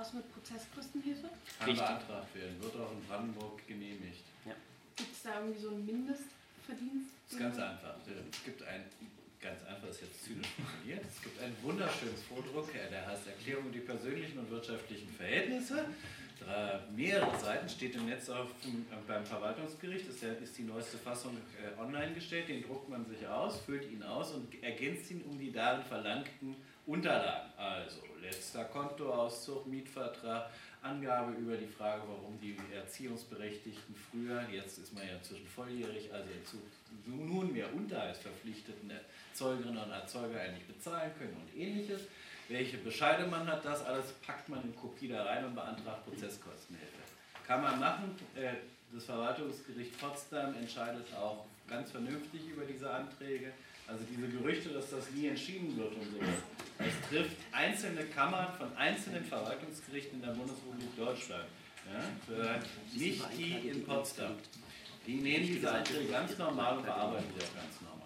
aus mit Prozesskostenhilfe? Kann beantragt werden, wird auch in Brandenburg genehmigt. Ja. Gibt es da irgendwie so einen Mindestverdienst? Das ist ganz einfach. Es gibt ganz einfach ist jetzt zynisch formuliert, es gibt einen wunderschönen Vordruck, der heißt Erklärung über die persönlichen und wirtschaftlichen Verhältnisse. Mehrere Seiten, steht im Netz beim Verwaltungsgericht, ist die neueste Fassung online gestellt, den druckt man sich aus, füllt ihn aus und ergänzt ihn um die darin verlangten Unterlagen. Also letzter Kontoauszug, Mietvertrag, Angabe über die Frage, warum die Erziehungsberechtigten früher, jetzt ist man ja inzwischen volljährig, also nunmehr unterhaltsverpflichteten Erzeugerinnen und Erzeuger eigentlich bezahlen können und ähnliches. Welche Bescheide man hat, das alles packt man in Kopie da rein und beantragt Prozesskostenhilfe. Kann man machen. Das Verwaltungsgericht Potsdam entscheidet auch ganz vernünftig über diese Anträge. Also diese Gerüchte, dass das nie entschieden wird und so. Das trifft einzelne Kammern von einzelnen Verwaltungsgerichten in der Bundesrepublik Deutschland. Ja, nicht die in Potsdam. Die nehmen diese Anträge ganz normal und bearbeiten sie auch ganz normal.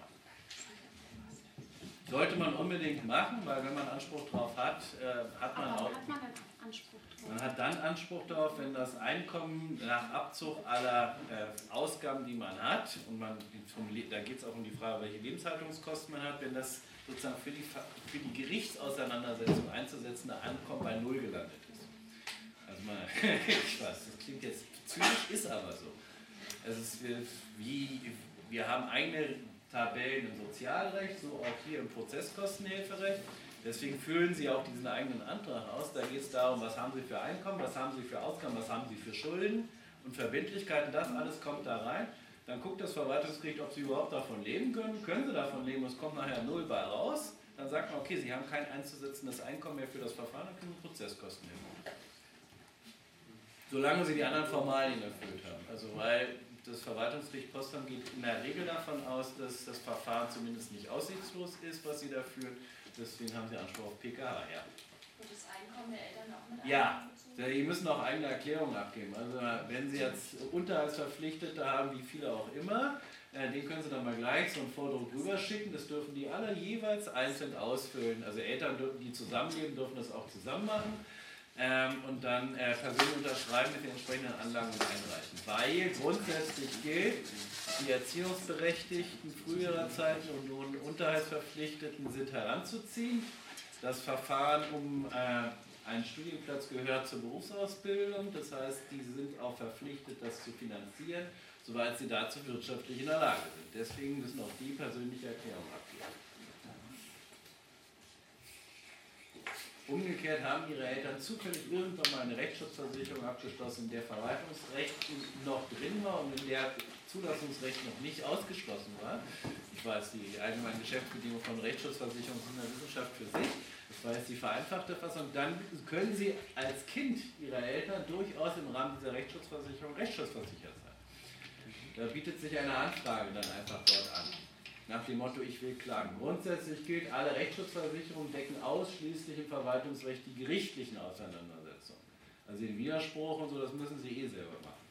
Sollte man unbedingt machen, weil wenn man Anspruch drauf hat, hat man auch... Hat man dann Anspruch drauf? Man hat dann Anspruch darauf, wenn das Einkommen nach Abzug aller Ausgaben, die man hat, und da geht es auch um die Frage, welche Lebenshaltungskosten man hat, wenn das sozusagen für die Gerichtsauseinandersetzung einzusetzende Einkommen bei Null gelandet ist. Also ich weiß, das klingt jetzt zynisch, ist aber so. Wir haben eigene Tabellen im Sozialrecht, so auch hier im Prozesskostenhilferecht. Deswegen füllen Sie auch diesen eigenen Antrag aus. Da geht es darum, was haben Sie für Einkommen, was haben Sie für Ausgaben, was haben Sie für Schulden und Verbindlichkeiten. Das alles kommt da rein. Dann guckt das Verwaltungsgericht, ob Sie überhaupt davon leben können. Können Sie davon leben und es kommt nachher null bei raus. Dann sagt man, okay, Sie haben kein einzusetzendes Einkommen mehr für das Verfahren, dann können Sie Prozesskostenhilfe. Solange Sie die anderen Formalien erfüllt haben. Also weil das Verwaltungsgericht Potsdam geht in der Regel davon aus, dass das Verfahren zumindest nicht aussichtslos ist, was Sie da führen. Deswegen haben Sie Anspruch auf PKH, ja. Und das Einkommen der Eltern auch mit Ja, die müssen auch eigene Erklärungen abgeben. Also wenn Sie jetzt Unterhaltsverpflichtete haben, wie viele auch immer, den können Sie dann mal gleich so einen Vordruck rüberschicken. Das dürfen die alle jeweils einzeln ausfüllen. Also Eltern, die zusammenleben, dürfen das auch zusammen machen. Und dann persönlich unterschreiben mit den entsprechenden Anlagen und einreichen. Weil grundsätzlich gilt, die Erziehungsberechtigten früherer Zeiten und nun Unterhaltsverpflichteten sind heranzuziehen. Das Verfahren um einen Studienplatz gehört zur Berufsausbildung. Das heißt, die sind auch verpflichtet, das zu finanzieren, soweit sie dazu wirtschaftlich in der Lage sind. Deswegen müssen auch die persönliche Erklärung abgeben. Umgekehrt haben Ihre Eltern zufällig irgendwann mal eine Rechtsschutzversicherung abgeschlossen, in der Verwaltungsrecht noch drin war und in der Zulassungsrecht noch nicht ausgeschlossen war. Ich weiß, die allgemeinen Geschäftsbedingungen von Rechtsschutzversicherungen sind in der Wissenschaft für sich. Das war jetzt die vereinfachte Fassung. Dann können Sie als Kind Ihrer Eltern durchaus im Rahmen dieser Rechtsschutzversicherung rechtsschutzversichert sein. Da bietet sich eine Anfrage dann einfach dort an. Nach dem Motto, ich will klagen. Grundsätzlich gilt, alle Rechtsschutzversicherungen decken ausschließlich im Verwaltungsrecht die gerichtlichen Auseinandersetzungen. Also den Widerspruch und so, das müssen Sie selber machen.